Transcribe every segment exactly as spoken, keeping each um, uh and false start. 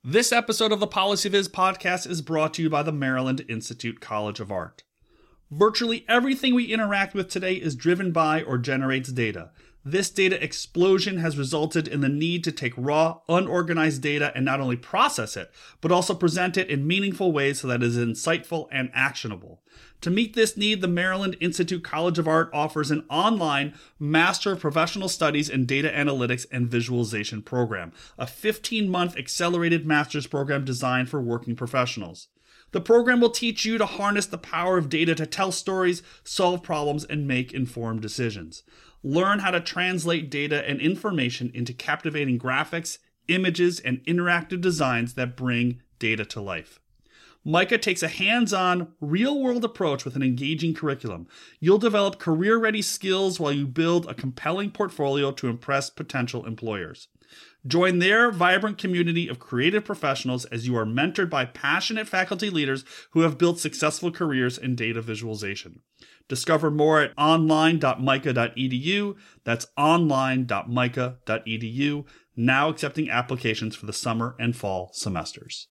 This episode of the PolicyViz podcast is brought to you by the Maryland Institute College of Art. Virtually everything we interact with today is driven by or generates data. This data explosion has resulted in the need to take raw, unorganized data and not only process it, but also present it in meaningful ways so that it is insightful and actionable. To meet this need, the Maryland Institute College of Art offers an online Master of Professional Studies in Data Analytics and Visualization program, a fifteen-month accelerated master's program designed for working professionals. The program will teach you to harness the power of data to tell stories, solve problems, and make informed decisions. Learn how to translate data and information into captivating graphics, images, and interactive designs that bring data to life. Micah takes a hands-on, real-world approach with an engaging curriculum. You'll develop career-ready skills while you build a compelling portfolio to impress potential employers. Join their vibrant community of creative professionals as you are mentored by passionate faculty leaders who have built successful careers in data visualization. Discover more at online dot mica dot e d u. That's online dot mica dot e d u. Now accepting applications for the summer and fall semesters.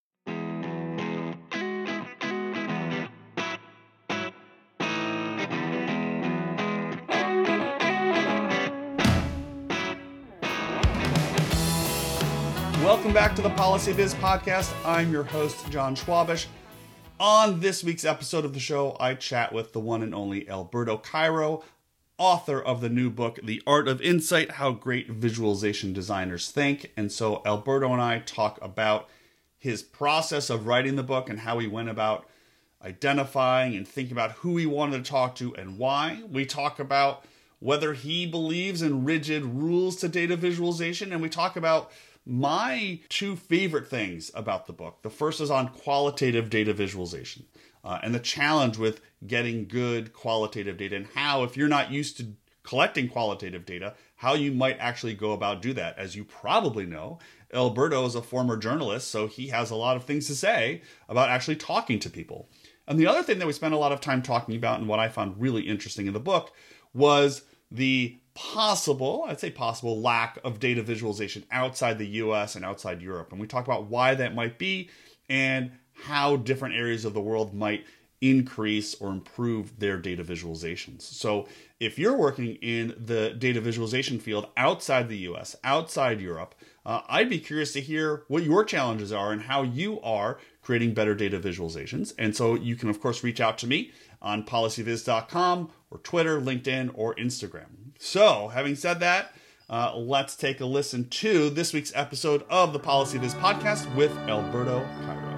Welcome back to the PolicyViz podcast. I'm your host, John Schwabish. On this week's episode of the show, I chat with the one and only Alberto Cairo, author of the new book, The Art of Insight: How Great Visualization Designers Think. And so Alberto and I talk about his process of writing the book and how he went about identifying and thinking about who he wanted to talk to and why. We talk about whether he believes in rigid rules to data visualization, and we talk about my two favorite things about the book. The first is on qualitative data visualization uh, and the challenge with getting good qualitative data, and how, if you're not used to collecting qualitative data, how you might actually go about do that. As you probably know, Alberto is a former journalist, so he has a lot of things to say about actually talking to people. And the other thing that we spent a lot of time talking about, and what I found really interesting in the book, was the possible, I'd say possible, lack of data visualization outside the U S and outside Europe. And we talk about why that might be and how different areas of the world might increase or improve their data visualizations. So if you're working in the data visualization field outside the U S, outside Europe, uh, I'd be curious to hear what your challenges are and how you are creating better data visualizations. And so you can, of course, reach out to me on policyviz dot com or Twitter, LinkedIn, or Instagram. So, having said that, uh, let's take a listen to this week's episode of the PolicyViz podcast with Alberto Cairo.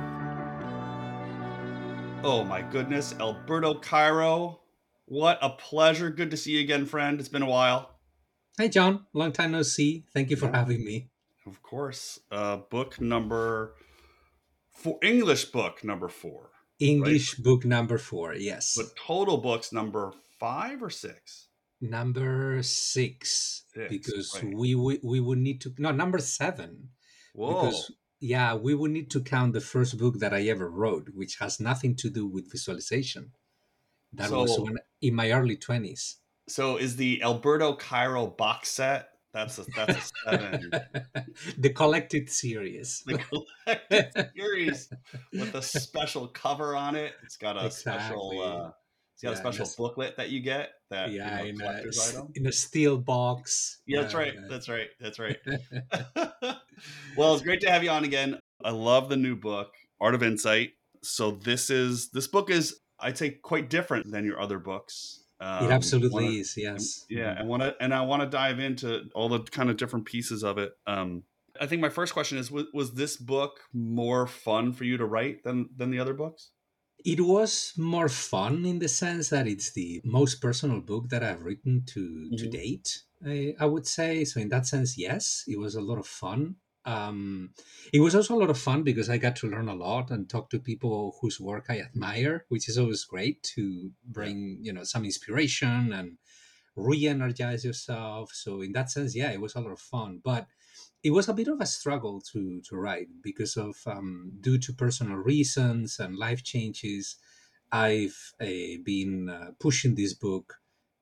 Oh my goodness, Alberto Cairo. What a pleasure. Good to see you again, friend. It's been a while. Hi, John. Long time no see. Thank you for Yeah, having me. of course. Uh, book number four, English book number four. English Right? book number four, yes. But total books number five or six? Number six, Six, because right. we, we we would need to, no, number seven, Whoa. because, yeah, we would need to count the first book that I ever wrote, which has nothing to do with visualization. That was So, when in my early twenties. so is the Alberto Cairo box set? That's a that's a seven. The collected series. The collected series with a special cover on it. It's got a special Exactly. uh it's got a Yeah, and special that's, booklet that you get that, you yeah, know, in a collector's s- item. in a steel box. Yeah, that's Yeah, right. That's right. That's right. Well, it's great to have you on again. I love the new book, Art of Insight. So this is this book is, I'd say, quite different than your other books. it Um, want absolutely is. to, Yes. yeah, Mhm. and want to, and I want to dive into all the kind of different pieces of it. Um, I think my first question is: was, was this book more fun for you to write than than the other books? It was more fun in the sense that it's the most personal book that I've written to to Hmm. date. I, I would say so. In that sense, yes, it was a lot of fun. Um, it was also a lot of fun because I got to learn a lot and talk to people whose work I admire, which is always great to Yeah. bring you know some inspiration and re-energize yourself. So in that sense, yeah, it was a lot of fun. But it was a bit of a struggle to to write because of um, due to personal reasons and life changes. I've uh, been uh, pushing this book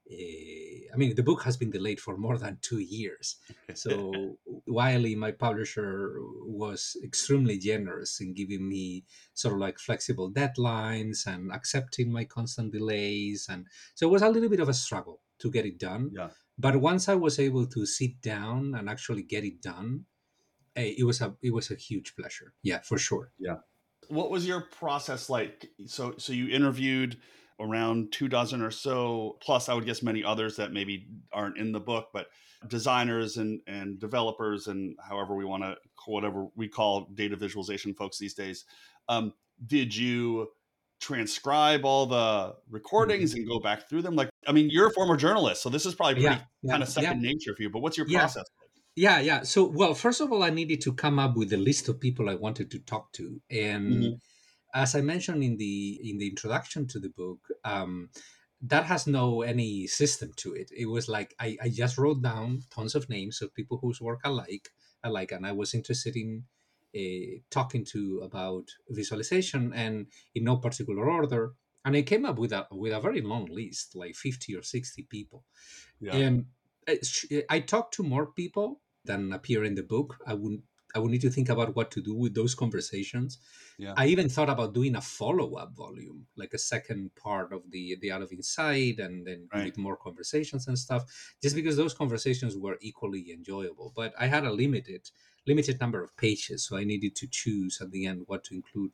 Uh, I mean, the book has been delayed for more than two years. So Wiley, my publisher, was extremely generous in giving me sort of like flexible deadlines and accepting my constant delays. And so it was a little bit of a struggle to get it done. Yeah. But once I was able to sit down and actually get it done, eh, it was a it was a huge pleasure. Yeah, for sure. Yeah. What was your process like? So, so you interviewed around two dozen or so, plus I would guess many others that maybe aren't in the book, but designers and and developers and however we want to, whatever we call data visualization folks these days. Um, did you transcribe all the recordings Mhm. and go back through them? Like, I mean, you're a former journalist, so this is probably Yeah, pretty yeah, kind of yeah, second nature for you. But what's your yeah. process like? Yeah, yeah. So, well, first of all, I needed to come up with a list of people I wanted to talk to, and Hmm. as I mentioned in the in the introduction to the book, um, that has no any system to it. It was like I, I just wrote down tons of names of people whose work I like, I like, and I was interested in uh, talking to about visualization, and in no particular order. And I came up with a with a very long list, like fifty or sixty people. Yeah. And I I talked to more people than appear in the book. I would I would need to think about what to do with those conversations. Yeah. I even thought about doing a follow-up volume, like a second part of the the Art of Insight, and then Right. with more conversations and stuff, just because those conversations were equally enjoyable. But I had a limited limited number of pages, so I needed to choose at the end what to include.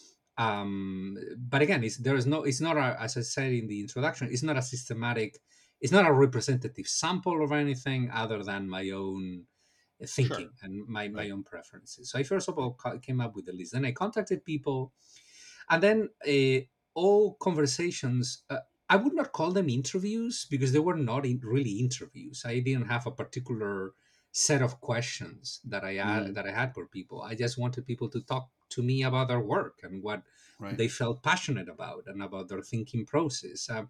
Um, but again, it's there is no it's not a, as I said in the introduction, it's not a systematic, it's not a representative sample of anything other than my own Sure. thinking and my, my Right. own preferences. So I first of Right. all ca- came up with a list. Then I contacted people, and then uh, all conversations. Uh, I would not call them interviews because they were not in, really interviews. I didn't have a particular set of questions that I had, Mhm. that I had for people. I just wanted people to talk to me about their work and what Right. they felt passionate about and about their thinking process. Um,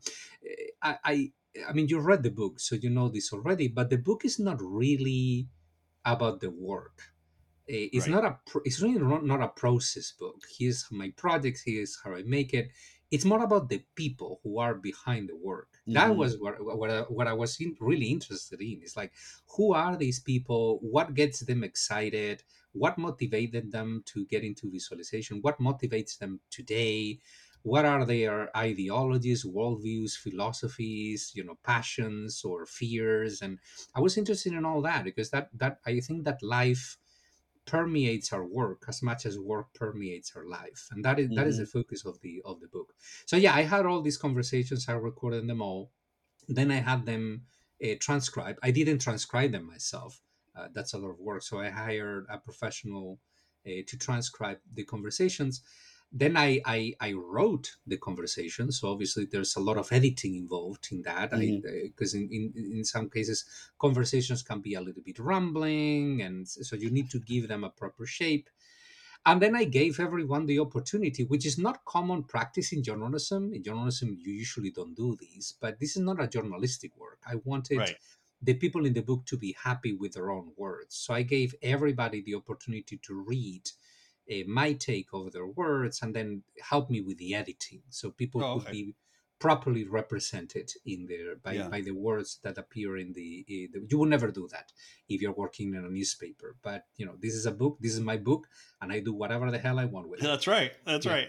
I, I I mean, you read the book, so you know this already. But the book is not really about the work. Eh, It's Right. not a. pro- It's really not not a process book. Here's my projects. Here's how I make it. It's more about the people who are behind the work. That Mhm. was what what I, what I was in, really interested in. It's like, who are these people? What gets them excited? What motivated them to get into visualization? What motivates them today? What are their ideologies, worldviews, philosophies, you know, passions or fears? And I was interested in all that because that that I think that life permeates our work as much as work permeates our life, and that is that is the Mhm. focus of the of the book. So yeah, I had all these conversations, I recorded them all, then I had them uh, transcribed. I didn't transcribe them myself. Uh, that's a lot of work, so I hired a professional uh, to transcribe the conversations. Then I, I I wrote the conversation, so obviously there's a lot of editing involved in that. I Mhm. Because in, in in some cases conversations can be a little bit rambling, and so you need to give them a proper shape. And then I gave everyone the opportunity, which is not common practice in journalism. In journalism, you usually don't do this, but this is not a journalistic work. I wanted Right. the people in the book to be happy with their own words. So I gave everybody the opportunity to read uh, my take over their words and then help me with the editing so people Oh, could okay. be properly represented in there by, Yeah. by the words that appear in the, in the you will never do that if you're working in a newspaper. But you know, this is a book, this is my book, and I do whatever the hell I want with it. That's right. That's Yeah. right.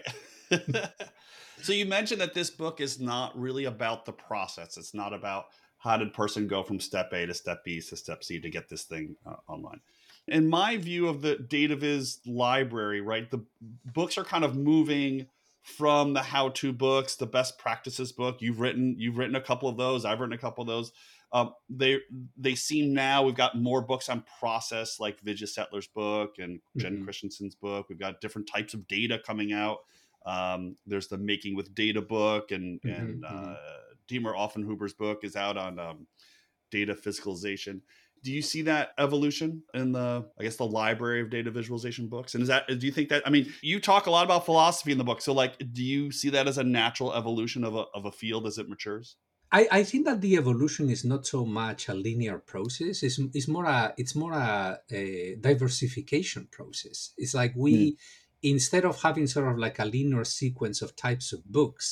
So you mentioned that this book is not really about the process. It's not about how did person go from step A to step B to step C to get this thing uh, online. In my view of the DataViz library, right, the books are kind of moving from the how-to books, the best practices book. You've written, you've written a couple of those. I've written a couple of those. Um, they they seem now we've got more books on process, like Vidya Settler's book and Jen Hmm. Christensen's book. We've got different types of data coming out. Um, there's the Making with Data book, and Hmm. and Hmm. uh, Diemer Offenhuber's book is out on um, data physicalization. Do you see that evolution in the, I guess, the library of data visualization books? And is that, do you think that, I mean, you talk a lot about philosophy in the book. So like, do you see that as a natural evolution of a, of a field as it matures? I, I think that the evolution is not so much a linear process. It's, it's more a it's more a, a diversification process. It's like Mm. we, instead of having sort of like a linear sequence of types of books,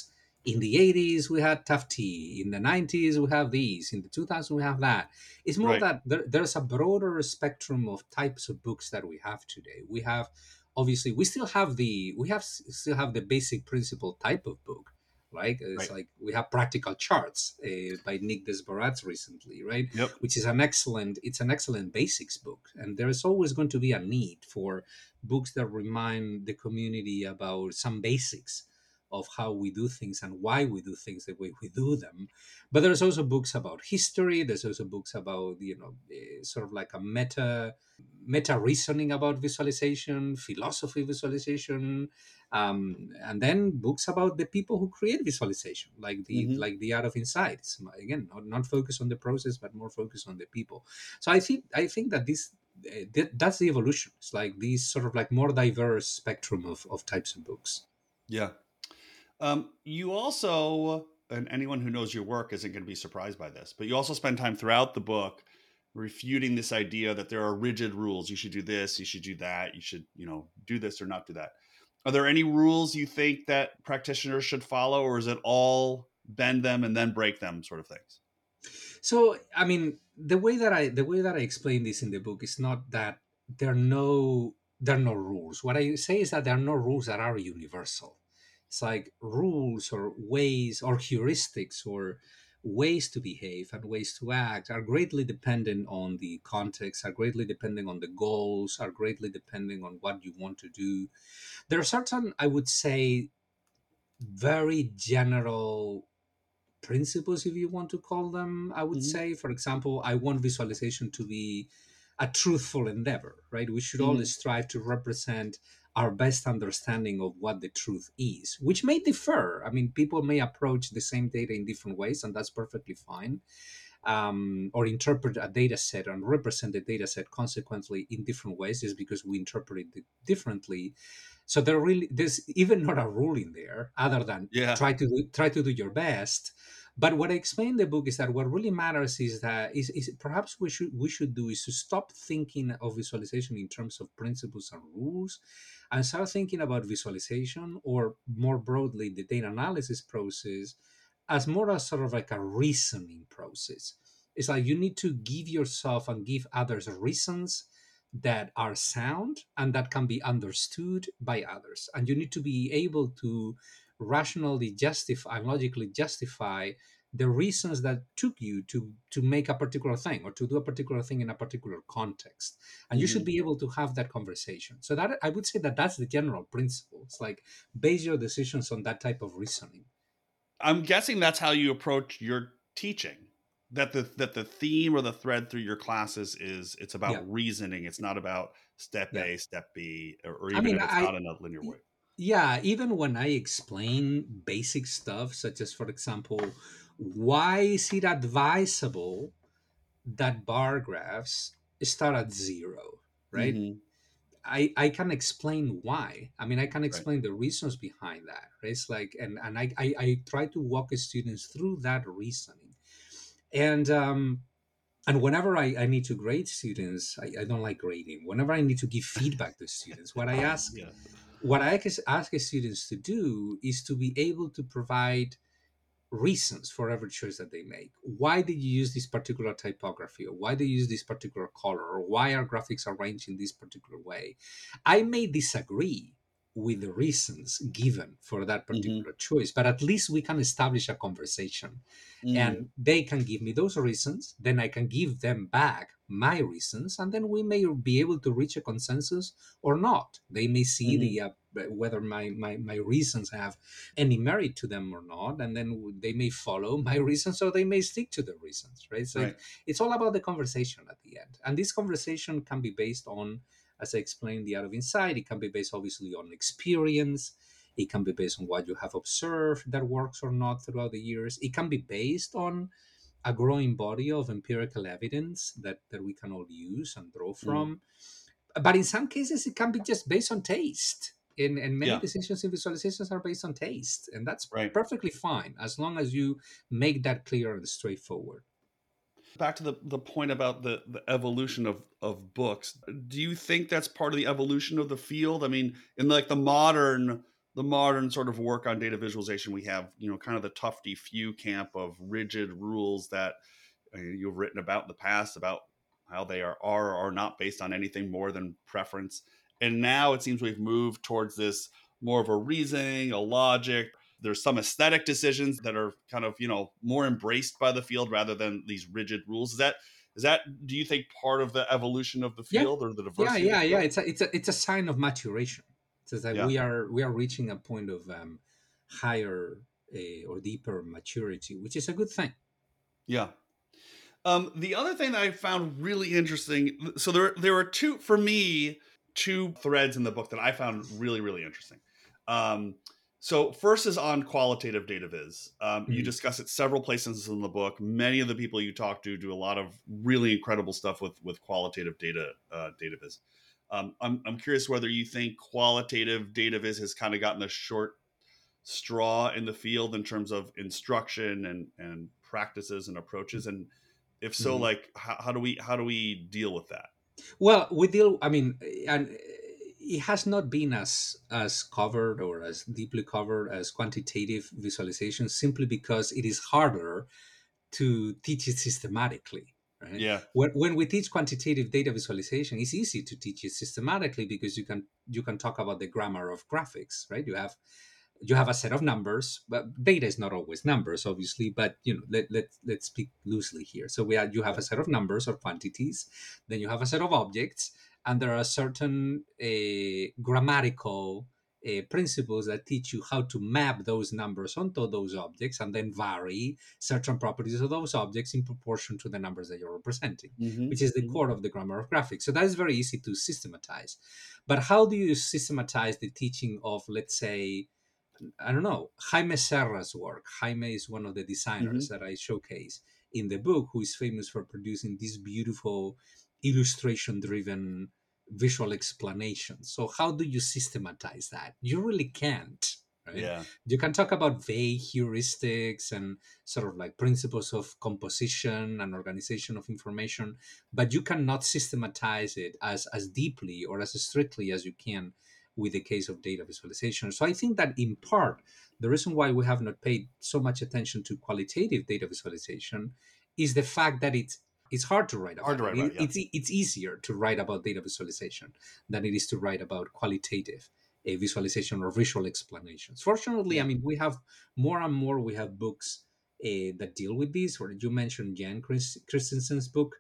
In the eighties, we had tough tea. In the nineties, we have these. In the two thousands, we have that. It's more Right. that there, there's a broader spectrum of types of books that we have today. We have, obviously, we still have the, we have still have the basic principle type of book, right? It's Right. like we have Practical Charts uh, by Nick Desbaratz recently, right? Yep. Which is an excellent, it's an excellent basics book. And there is always going to be a need for books that remind the community about some basics of how we do things and why we do things the way we do them. But there's also books about history. There's also books about, you know, eh, sort of like a meta meta reasoning about visualization, philosophy visualization, um, and then books about the people who create visualization, like the Hmm. like the Art of Insight. It's, again, not not focused on the process, but more focused on the people. So I think I think that this. eh, that- That's the evolution. It's like these sort of like more diverse spectrum of, of types of books. Yeah. Um, you also, and anyone who knows your work isn't going to be surprised by this, but you also spend time throughout the book refuting this idea that there are rigid rules. You should do this, you should do that, you should, you know, do this or not do that. Are there any rules you think that practitioners should follow, or is it all bend them and then break them sort of things? So, I mean, the way that I the way that I explain this in the book is not that there are no there are no rules. What I say is that there are no rules that are universal. It's like rules or ways or heuristics or ways to behave and ways to act are greatly dependent on the context, are greatly depending on the goals, are greatly depending on what you want to do. There are certain, I would say, very general principles, if you want to call them. I would Hmm. say, for example, I want visualization to be a truthful endeavor, right? We should Hmm. always strive to represent our best understanding of what the truth is, which may differ. I mean, people may approach the same data in different ways, and that's perfectly fine. Um, or interpret a data set and represent the data set consequently in different ways just because we interpret it differently. So there really there's even not a rule in there other than Yeah. try to do, try to do your best. But what I explain in the book is that what really matters is that is, is perhaps we should we should do is to stop thinking of visualization in terms of principles and rules and start thinking about visualization, or more broadly the data analysis process, as more as sort of like a reasoning process. It's like you need to give yourself and give others reasons that are sound and that can be understood by others. And you need to be able to rationally justify and logically justify the reasons that took you to to make a particular thing or to do a particular thing in a particular context. And you should Hmm. be able to have that conversation. So that, I would say that that's the general principle. It's like base your decisions on that type of reasoning. I'm guessing that's how you approach your teaching. That the that the theme or the thread through your classes is it's Yeah. about reasoning. It's not about step Yeah. A, step B, or, or I even mean, if it's I, not in a linear way. yeah, even when I explain basic stuff, such as, for example, why is it advisable that bar graphs start at zero, right? Hmm. I, I can explain why. I mean, I can Right. explain the reasons behind that. Right? It's like, and, and I, I, I try to walk students through that reasoning. And, um, and whenever I, I need to grade students, I, I don't like grading. Whenever I need to give feedback to students, what I ask Yeah. what I ask ask students to do is to be able to provide reasons for every choice that they make. Why did you use this particular typography, or why do you use this particular color, or why are graphics arranged in this particular way? I may disagree with the reasons given for that Hmm. particular choice, but at least we can establish a conversation Hmm. and they can give me those reasons, then I can give them back my reasons, and then we may be able to reach a consensus or not. They may see Hmm. the uh, whether my, my my reasons have any merit to them or not, and then they may follow my reasons or they may stick to the reasons, right? So Right. like it's all about the conversation at the end, and this conversation can be based on, as I explained, the Art of Insight. It can be based obviously on experience. It can be based on what you have observed that works or not throughout the years. It can be based on a growing body of empirical evidence that, that we can all use and draw Hmm. from. But in some cases, it can be just based on taste. In, and many Yeah. decisions in visualizations are based on taste. And that's Right. perfectly fine as long as you make that clear and straightforward. Back to the, the point about the, the evolution of, of books. Do you think that's part of the evolution of the field? I mean, in like the modern the modern sort of work on data visualization, we have, you know, kind of the tufty few camp of rigid rules that uh, you've written about in the past about how they are, are or are not based on anything more than preference. And now it seems we've moved towards this more of a reasoning, a logic. There's some aesthetic decisions that are kind of, you know, more embraced by the field rather than these rigid rules. Is that, is that, do you think, part of the evolution of the Yeah, field or the yeah, diversity of the yeah, yeah. field? It's a it's a it's a sign of maturation. It's just that Yeah. we are we are reaching a point of um, higher uh, or deeper maturity, which is a good thing. Yeah. Um, the other thing that I found really interesting, so there there were two, for me, two threads in the book that I found really, really interesting. Um, so first is on qualitative data viz. Um, you Mhm. discuss it several places in the book. Many of the people you talk to do a lot of really incredible stuff with with qualitative data uh, data viz. Um, I'm I'm curious whether you think qualitative data viz has kind of gotten the short straw in the field in terms of instruction and and practices and approaches, and if so, Mhm. like how, how do we how do we deal with that? Well, we deal. I mean, and it has not been as as covered or as deeply covered as quantitative visualization, simply because it is harder to teach it systematically. Right? Yeah. When, when we teach quantitative data visualization, it's easy to teach it systematically because you can you can talk about the grammar of graphics, right? You have you have a set of numbers, but data is not always numbers, obviously, but you know, let, let, let's speak loosely here. So we have, you have Yeah. a set of numbers or quantities, then you have a set of objects, and there are certain uh, grammatical uh, principles that teach you how to map those numbers onto those objects and then vary certain properties of those objects in proportion to the numbers that you're representing, Mm-hmm. which is the Mm-hmm. core of the grammar of graphics. So that is very easy to systematize. But how do you systematize the teaching of, let's say, I don't know, Jaime Serra's work? Jaime is one of the Mm-hmm. designers that I showcase in the book, who is famous for producing these beautiful illustration driven visual explanations. So, how do you systematize that? You really can't. Right? Yeah. You can talk about vague heuristics and sort of like principles of composition and organization of information, but you cannot systematize it as, as deeply or as strictly as you can with the case of data visualization. So I think that in part, the reason why we have not paid so much attention to qualitative data visualization is the fact that it's it's hard to write Hard about to it. write it about. Yeah. it's it's easier to write about data visualization than it is to write about qualitative a visualization or visual explanations. Fortunately, I Yeah. mean, we have more and more we have books uh, that deal with this. Or you mentioned Jan Chris, Christensen's book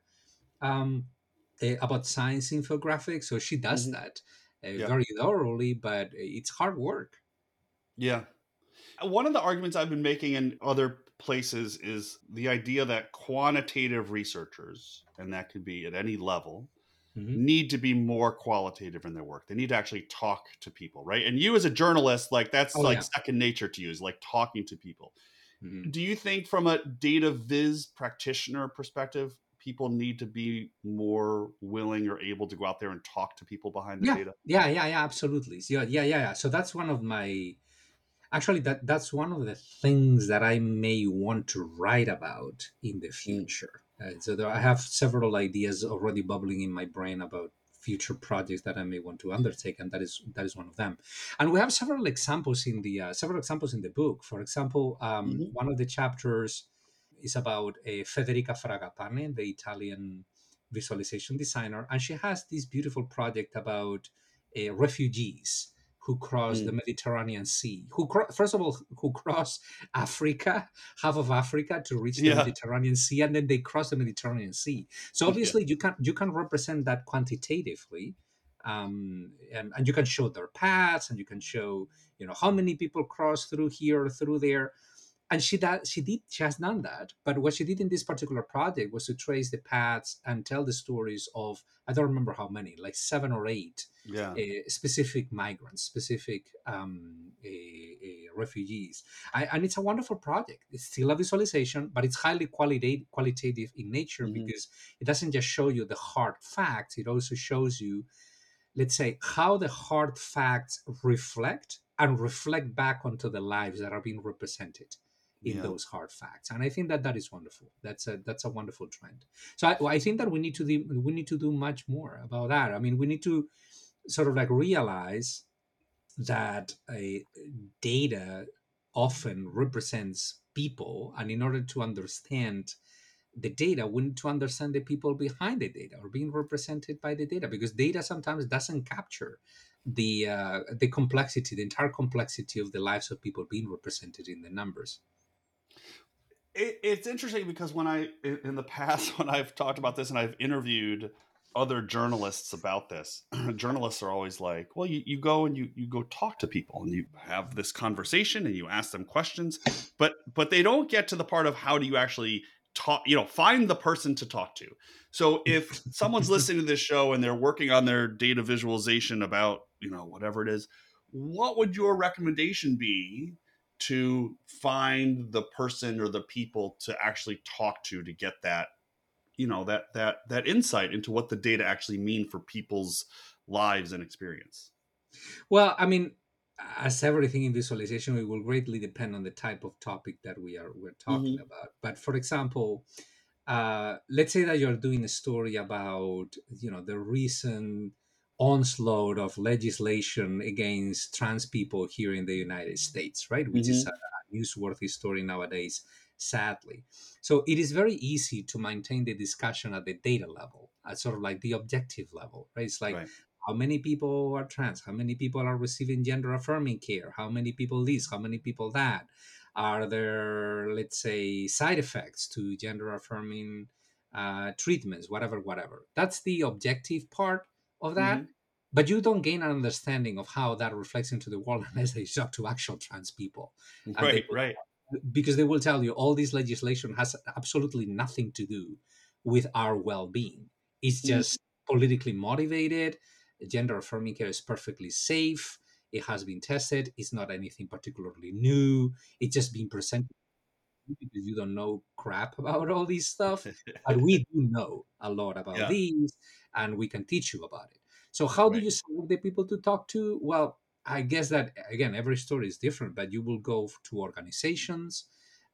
um, uh, about science infographics. So she does Mm-hmm. that uh, Yeah. very thoroughly, but it's hard work. Yeah. One of the arguments I've been making in other places is the idea that quantitative researchers, and that could be at any level, Hmm. need to be more qualitative in their work. They need to actually talk to people, right? And you as a journalist, like that's Oh like yeah. second nature to you, is like talking to people. Hmm. Do you think from a data viz practitioner perspective, people need to be more willing or able to go out there and talk to people behind the Yeah, data? yeah, yeah, yeah, absolutely. So, yeah, yeah, yeah, yeah. So that's one of my actually that that's one of the things that I may want to write about in the Mm, future. Uh, so there, I have several ideas already bubbling in my brain about future projects that I may want to undertake, and that is that is one of them. And we have several examples in the uh, several examples in the book. For example, um, mhm. one of the chapters is about a Federica Fragapane, the Italian visualization designer, and she has this beautiful project about uh, refugees who cross the Mm, Mediterranean Sea. Who cro- first of all, who cross Africa, half of Africa, to reach the yeah, Mediterranean Sea, and then they cross the Mediterranean Sea. So yeah, obviously, you can you can represent that quantitatively, um, and and you can show their paths, and you can show you know how many people cross through here or through there, and she that she did she has done that. But what she did in this particular project was to trace the paths and tell the stories of, I don't remember how many, like seven or eight yeah. uh, specific migrants, specific um, uh, uh, refugees. I, and it's a wonderful project. It's still a visualization, but it's highly qualitative qualitative in nature, Hmm. because it doesn't just show you the hard facts, it also shows you, let's say, how the hard facts reflect and reflect back onto the lives that are being represented in Yeah. those hard facts. And I think that that is wonderful. That's a that's a wonderful trend. So I, I think that we need to do we need to do much more about that. I mean, we need to sort of like realize that a data often represents people, and in order to understand the data, we need to understand the people behind the data or being represented by the data, because data sometimes doesn't capture the uh, the complexity, the entire complexity of the lives of people being represented in the numbers. It, it's interesting because when I in the past when I've talked about this and I've interviewed other journalists about this, journalists are always like, well, you, you go and you you go talk to people and you have this conversation and you ask them questions, but but they don't get to the part of how do you actually talk, you know, find the person to talk to. So if someone's listening to this show and they're working on their data visualization about, you know, whatever it is, what would your recommendation be to find the person or the people to actually talk to to get that, you know, that that that insight into what the data actually mean for people's lives and experience? Well, I mean, as everything in visualization, it will greatly depend on the type of topic that we are we're talking Mm-hmm. about. But for example, uh, let's say that you're doing a story about, you know, the recent onslaught of legislation against trans people here in the United States, right? Which is a, Mm-hmm. a newsworthy story nowadays, sadly. So it is very easy to maintain the discussion at the data level, at sort of like the objective level, right? It's like, Right. how many people are trans? How many people are receiving gender affirming care? How many people this? How many people that? Are there, let's say, side effects to gender affirming uh, treatments, whatever, whatever? That's the objective part of that. Mm-hmm. But you don't gain an understanding of how that reflects into the world unless they talk to actual trans people. And they Right. Right. because they will tell you all this legislation has absolutely nothing to do with our well-being. It's Mm-hmm. just politically motivated. Gender affirming care is perfectly safe. It has been tested. It's not anything particularly new. It's just being presented because you don't know crap about all this stuff, but we do know a lot about Yeah. these, and we can teach you about it. So how do Right. you select the people to talk to? Well, I guess that again, every story is different, but you will go to organizations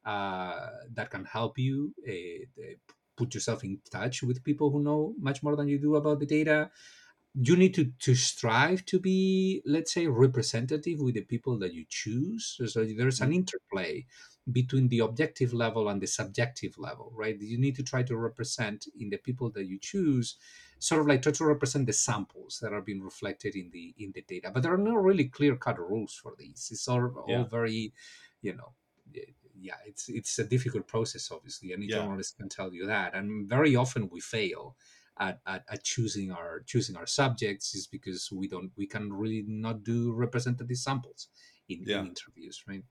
uh, that can help you uh, put yourself in touch with people who know much more than you do about the data. You need to to strive to be, let's say, representative with the people that you choose. So there's an Mm-hmm. interplay between the objective level and the subjective level, right? You need to try to represent in the people that you choose, sort of like try to represent the samples that are being reflected in the in the data. But there are no really clear cut rules for these. It's all, all Yeah. very, you know, yeah, it's it's a difficult process. Obviously, any Yeah. journalist can tell you that, and very often we fail at, at, at choosing our choosing our subjects, is because we don't we can really not do representative samples in, in Yeah. interviews, right?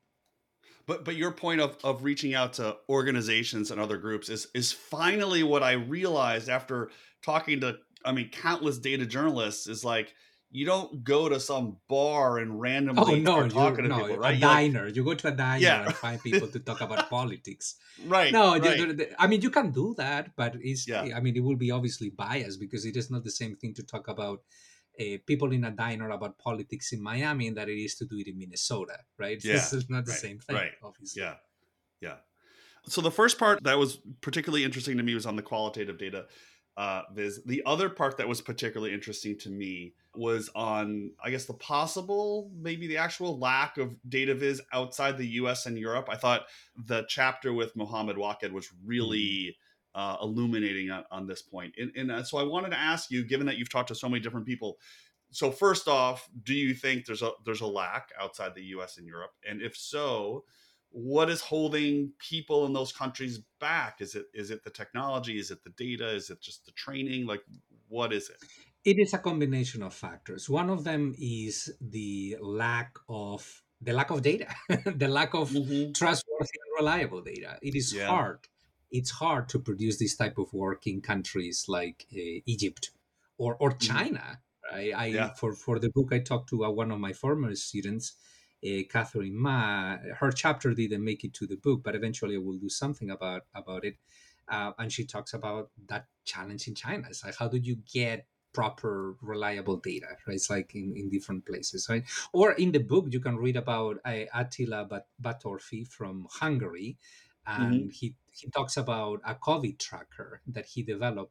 But but your point of of reaching out to organizations and other groups is is finally what I realized after talking to, I mean, countless data journalists, is like you don't go to some bar and Oh randomly no, start you talking to no people, a right? You like, diner. You go to a diner yeah. and find people to talk about politics. Right, No, you, right. the- the- I mean you can do that, but it's Yeah. I mean it will be obviously biased because it is not the same thing to talk about uh, people in a diner about politics in Miami than it is to do it in Minnesota, right? This Yeah. is not the Right. same thing, Right. obviously. Yeah. Yeah. So the first part that was particularly interesting to me was on the qualitative data uh, viz. The other part that was particularly interesting to me was on, I guess, the possible, maybe the actual lack of data viz outside the U S and Europe. I thought the chapter with Mohammed Waked was Mhm. really uh, illuminating on, on this point. And, and uh, so I wanted to ask you, given that you've talked to so many different people, so first off, do you think there's a there's a lack outside the U S and Europe? And if so, what is holding people in those countries back? Is it is it the technology? Is it the data? Is it just the training? Like, what is it? It is a combination of factors. One of them is the lack of the lack of data, the lack of Mm-hmm. trustworthy and reliable data. It is Yeah. hard. It's hard to produce this type of work in countries like uh, Egypt or or Mm-hmm. China. I, I Yeah. for for the book I talked to uh, one of my former students, uh, Catherine Ma. Her chapter didn't make it to the book, but eventually I will do something about about it. Uh, and she talks about that challenge in China. It's like, how do you get proper reliable data, right? It's like in, in different places, right? Or in the book you can read about uh, Attila Bat- Batorfi from Hungary, and Mm-hmm. he he talks about a COVID tracker that he developed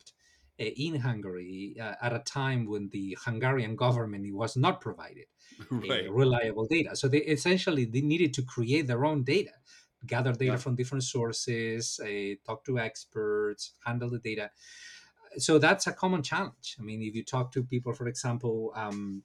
uh, in Hungary uh, at a time when the Hungarian government was not provided uh, Right. reliable data. So they essentially they needed to create their own data, gather data Yeah. from different sources, uh, talk to experts, handle the data. So that's a common challenge. I mean, if you talk to people, for example, um,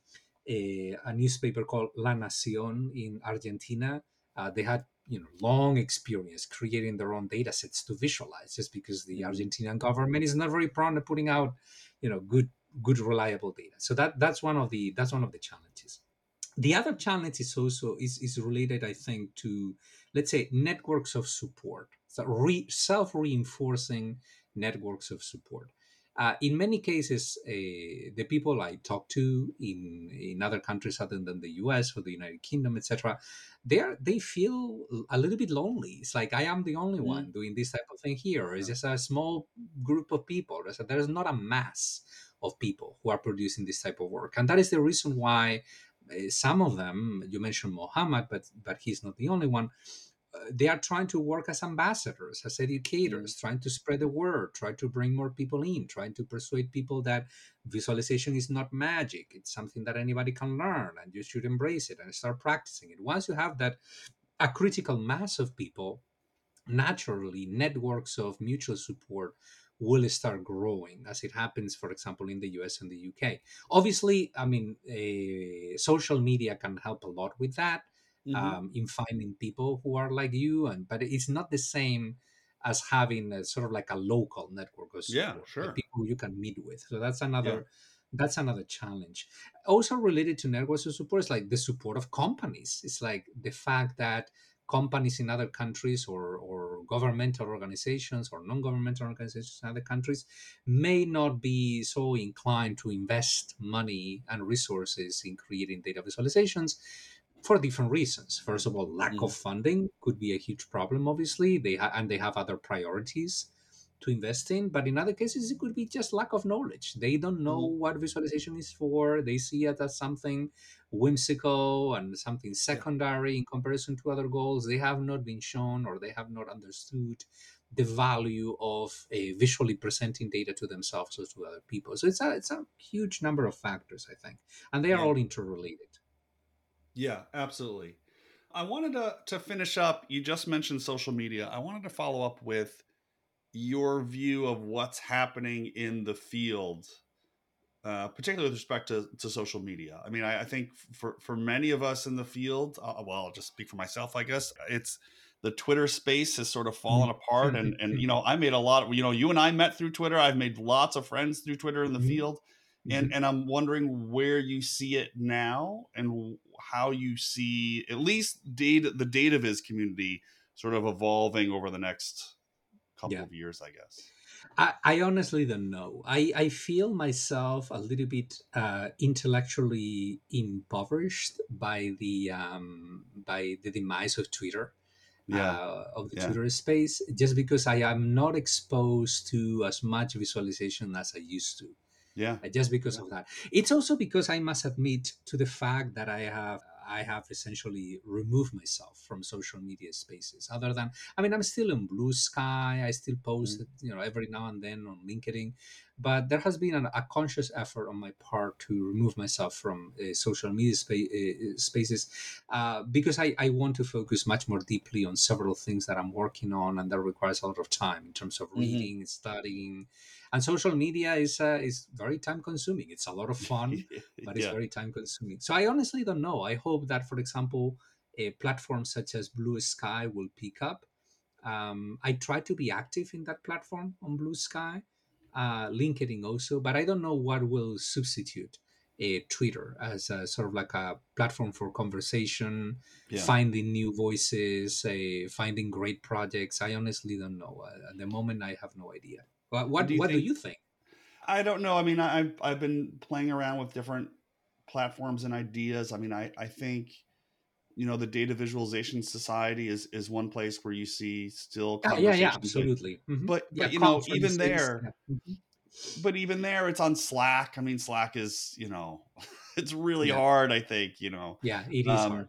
a, a newspaper called La Nación in Argentina, uh, they had you know long experience creating their own data sets to visualize, just because the Mhm. Argentinian government is not very prone to putting out you know good good reliable data. So that that's one of the that's one of the challenges. The other challenge is also is, is related, I think, to, let's say, networks of support, so re, self-reinforcing networks of support. Uh, in many cases, uh, the people I talk to in in other countries other than the U S or the United Kingdom, et cetera, they are they feel a little bit lonely. It's like I am the only Mhm. one doing this type of thing here. It's Yeah. just a small group of people. There's, a, there's not a mass of people who are producing this type of work, and that is the reason why uh, some of them, you mentioned Mohammed, but but he's not the only one. Uh, they are trying to work as ambassadors, as Mhm. educators, trying to spread the word, try to bring more people in, trying to persuade people that visualization is not magic. It's something that anybody can learn, and you should embrace it and start practicing it. Once you have that, a critical mass of people, naturally networks of mutual support will start growing, as it happens, for example, in the U S and the U K. Obviously, I mean, uh, social media can help a lot with that, Mhm. um, in finding people who are like you, and but it's not the same as having a, sort of like a local network of Yeah, support, like sure. people you can meet with. So that's Yeah. another that's another challenge. Also related to networks of support is like the support of companies. It's like the fact that companies in other countries, or, or governmental organizations or non-governmental organizations in other countries may not be so inclined to invest money and resources in creating data visualizations for different reasons. First of all, lack of Mhm. funding could be a huge problem. Obviously, they ha- and they have other priorities to invest in. But in other cases, it could be just lack of knowledge. They don't know Mhm. what visualization is for. They see it as something whimsical and something Yeah. secondary in comparison to other goals. They have not been shown, or they have not understood the value of a visually presenting data to themselves or to other people. So it's a it's a huge number of factors, I think, and they are Yeah. all interrelated. Yeah, absolutely. I wanted to to finish up. You just mentioned social media. I wanted to follow up with your view of what's happening in the field, uh, particularly with respect to, to social media. I mean, I, I think for for many of us in the field, uh, well, I'll just speak for myself. I guess it's the Twitter space has sort of fallen apart, and and you know, I made a lot of, you know, you and I met through Twitter. I've made lots of friends through Twitter in the Mhm, field, and mhm. and I'm wondering where you see it now, and how you see at least data the data viz community sort of evolving over the next couple Yeah. of years, I guess. I, I honestly don't know. I, I feel myself a little bit uh, intellectually impoverished by the um, by the demise of Twitter, Yeah, uh, of the yeah, Twitter space, just because I am not exposed to as much visualization as I used to. yeah, Uh, just because yeah. of that. It's also because I must admit to the fact that I have I have essentially removed myself from social media spaces. Other than, I mean, I'm still in Blue Sky. I still post Mhm. it, you know, every now and then on LinkedIn, but there has been an, a conscious effort on my part to remove myself from uh, social media spa- uh, spaces, uh, because I, I want to focus much more deeply on several things that I'm working on, and that requires a lot of time in terms of Mhm. reading, studying, and social media is uh, is very time consuming. It's a lot of fun, but it's Yeah. very time consuming. So I honestly don't know. I hope that, for example, a platform such as Blue Sky will pick up. um, I try to be active in that platform on Blue Sky, uh, LinkedIn also, but I don't know what will substitute a Twitter as a sort of like a platform for conversation, Yeah. finding new voices, uh, finding great projects. I honestly don't know. Uh, at the moment, I have no idea. What And what, do you what do think? you think? I don't know. I mean, I, I've I've been playing around with different platforms and ideas. I mean, I I think, you know, the Data Visualization Society is is one place where you see still Yeah, yeah, yeah, conversations, but absolutely. Hmm. but Yeah, but you know, even conferences. there, Yeah. Mhm. but even there, it's on Slack. I mean, Slack is, you know, it's really Yeah, hard. I think, you know. yeah, it is hard. Um,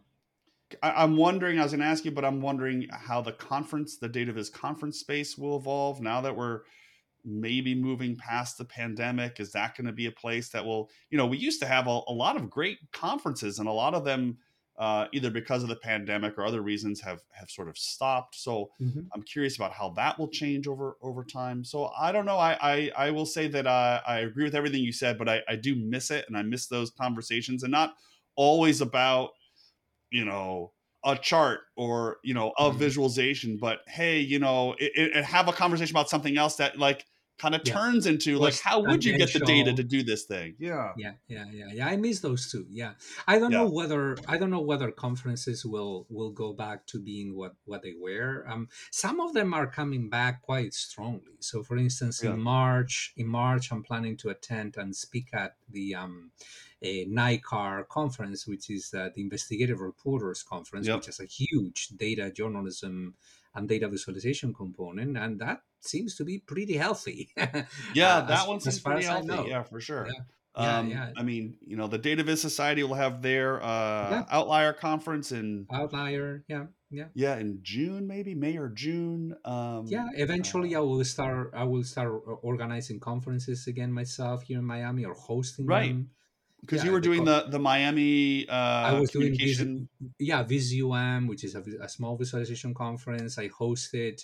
I, I'm wondering. I was going to ask you, but I'm wondering how the conference, the Data Viz conference space, will evolve now that we're maybe moving past the pandemic? Is that going to be a place that will, you know, we used to have a, a lot of great conferences, and a lot of them, uh, either because of the pandemic or other reasons, have, have sort of stopped. So Mm-hmm. I'm curious about how that will change over, over time. So I don't know. I, I, I will say that uh, I agree with everything you said, but I, I do miss it. And I miss those conversations, and not always about, you know, a chart or, you know, a Mm-hmm. visualization, but hey, you know, it, it, have a conversation about something else that like kind of Yeah. turns into like, Was how would you get the data tangential. to do this thing? Yeah. Yeah, yeah, yeah, yeah. I miss those too. Yeah, I don't know Yeah. whether I don't know whether conferences will will go back to being what what they were. Um, some of them are coming back quite strongly. So, for instance, in Yeah. March, in March, I'm planning to attend and speak at the um, a NICAR conference, which is uh, the Investigative Reporters Conference, Yep. which has a huge data journalism and data visualization component, and that seems to be pretty healthy, uh, Yeah. That as one as seems far pretty as I healthy. know. Yeah, for sure. Yeah, yeah, Um, yeah, I mean, you know, the Data Viz Society will have their yeah. uh, Outlier conference in, Outlier, yeah, yeah, yeah, in June, maybe May or June. yeah. Um, Eventually, uh, I will start. I will start o- organizing conferences again myself here in Miami, or hosting right. them. Because you Yeah, were the doing co- the, the Miami I uh, was doing this. communication. Yeah, VisUM, which is a, vi- a small visualization conference. I hosted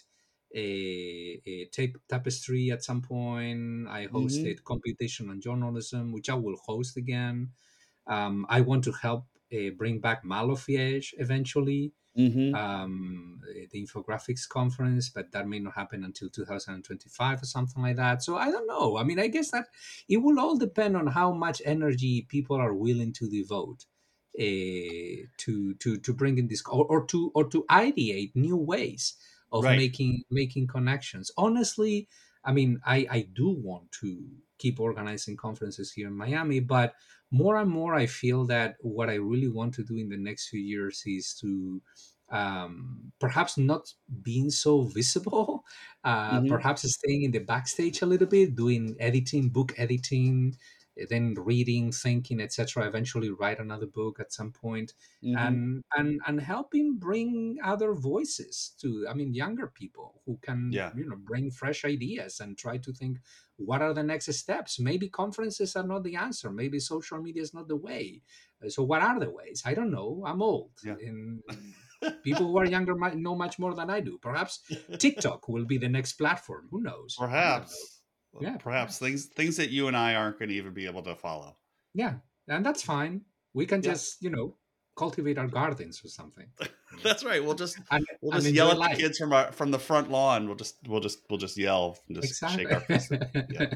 a, a tape tapestry at some point. I Mm-hmm. hosted computation and journalism, which I will host again. Um, I want to help uh, bring back Malofiesh eventually, Mm-hmm. um, the infographics conference, but that may not happen until two thousand twenty-five or something like that. So I don't know. I mean, I guess that it will all depend on how much energy people are willing to devote uh, to to to bring in this, or, or to or to ideate new ways of Right. making making connections. Honestly, I mean, I I do want to keep organizing conferences here in Miami, but more and more I feel that what I really want to do in the next few years is to um, perhaps not being so visible, uh, Mm-hmm. perhaps staying in the backstage a little bit, doing editing, book editing, eh, then reading, thinking, et cetera. Eventually, write another book at some point, Mm-hmm. and and and helping bring other voices to, I mean, younger people who can, Yeah. you know, bring fresh ideas and try to think, what are the next steps? Maybe conferences are not the answer. Maybe social media is not the way. Uh, So what are the ways? I don't know. I'm old, Yeah. and, and people who are younger might know much more than I do. Perhaps TikTok will be the next platform. Who knows? I don't know. Perhaps. Yeah, Perhaps perhaps. things things that you and I aren't going to even be able to follow. Yeah, and that's fine. We can Yeah. just, you know, cultivate our gardens or something, you know, That's right. We'll just and we'll and just yell enjoy at the life. kids from our from the front lawn. We'll just we'll just we'll just yell and just shake Exactly. our fists at them. Yeah.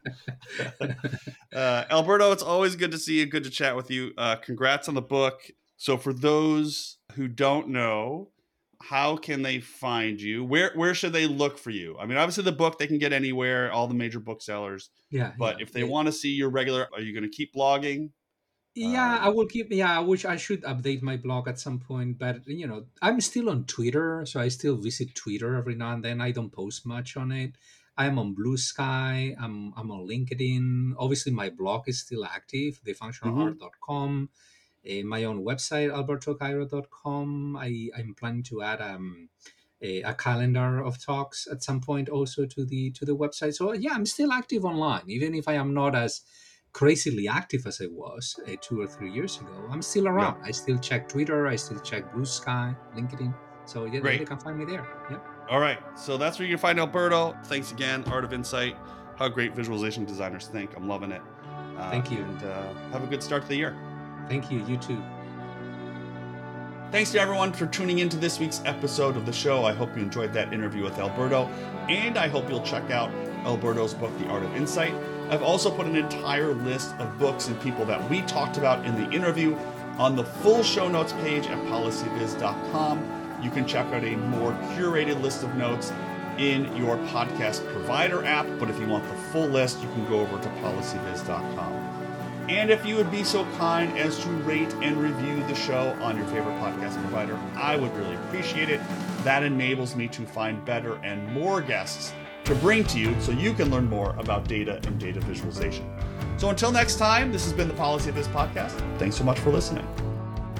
uh, Alberto, it's always good to see you. Good to chat with you. Uh, congrats on the book. So, for those who don't know, how can they find you? Where where should they look for you? I mean, obviously the book they can get anywhere, all the major booksellers. Yeah, But yeah. if they Eh, want to see your regular, are you going to keep blogging? Yeah, I Um, will keep. Yeah, I wish I should update my blog at some point, but you know, I'm still on Twitter, so I still visit Twitter every now and then. I don't post much on it. I'm on Blue Sky. I'm I'm on LinkedIn. Obviously, my blog is still active, the functional art mhm. dot com. Uh, my own website, alberto cairo dot com. I I'm planning to add um a, a calendar of talks at some point also to the to the website. So yeah, I'm still active online, even if I am not as crazily active as I was uh, two or three years ago. I'm still Yeah, around. I still check Twitter. I still check Blue Sky, LinkedIn. So yeah, yeah, great. they can find me there. Yeah. All right. So that's where you can find Alberto. Thanks again, Art of Insight. How great visualization designers think. I'm loving it. Uh, Thank you. and uh, have a good start to the year. Thank you. You too. Thanks to everyone for tuning into this week's episode of the show. I hope you enjoyed that interview with Alberto, and I hope you'll check out Alberto's book, The Art of Insight. I've also put an entire list of books and people that we talked about in the interview on the full show notes page at policy viz dot com. You can check out a more curated list of notes in your podcast provider app, but if you want the full list, you can go over to policy viz dot com. And if you would be so kind as to rate and review the show on your favorite podcast provider, I would really appreciate it. That enables me to find better and more guests to bring to you so you can learn more about data and data visualization. So until next time, this has been the Policy of Viz podcast. Thanks so much for listening.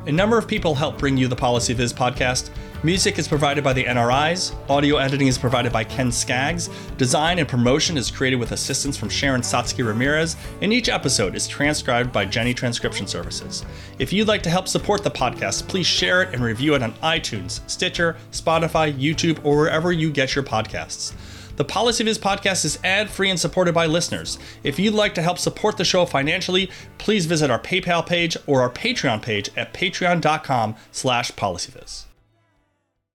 A number of people help bring you the PolicyViz podcast. Music is provided by the N R Is, audio editing is provided by Ken Skaggs, design and promotion is created with assistance from Sharon Satsky Ramirez, and each episode is transcribed by Jenny Transcription Services. If you'd like to help support the podcast, please share it and review it on iTunes, Stitcher, Spotify, YouTube, or wherever you get your podcasts. The PolicyViz podcast is ad-free and supported by listeners. If you'd like to help support the show financially, please visit our PayPal page or our Patreon page at patreon.com slash policyviz.